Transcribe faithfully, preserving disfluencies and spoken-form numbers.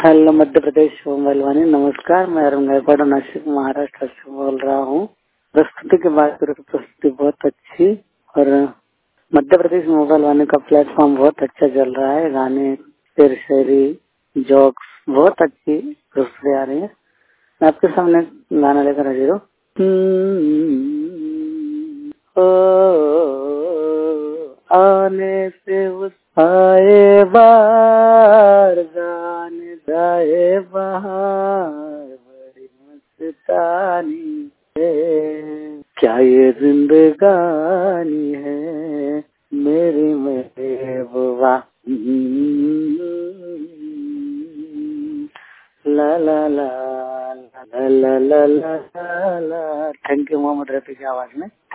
Hello Madhya Pradesh mobile वाणी। नमस्कार, मैं अरुण गायकवाड़ नासिक महाराष्ट्र से बोल रहा हूँ। प्रस्तुति की बात करें तो प्रस्तुति बहुत अच्छी और मध्य प्रदेश मोबाइल वाणी का प्लेटफॉर्म बहुत अच्छा चल रहा है। गाने, शेर शायरी, जोक्स, बहुत अच्छी प्रस्तुति आ रही है। मैं आपके सामने गाना लेकर हाजिर हूँ। ओ आने से उस आए बार गाने जाए बहार बड़ी मस्तानी है, क्या ये जिंदगानी है मेरी महबूबा। ला ला ला ला ला ला ला ला। थैंक यू मोहम्मद रफी की आवाज में।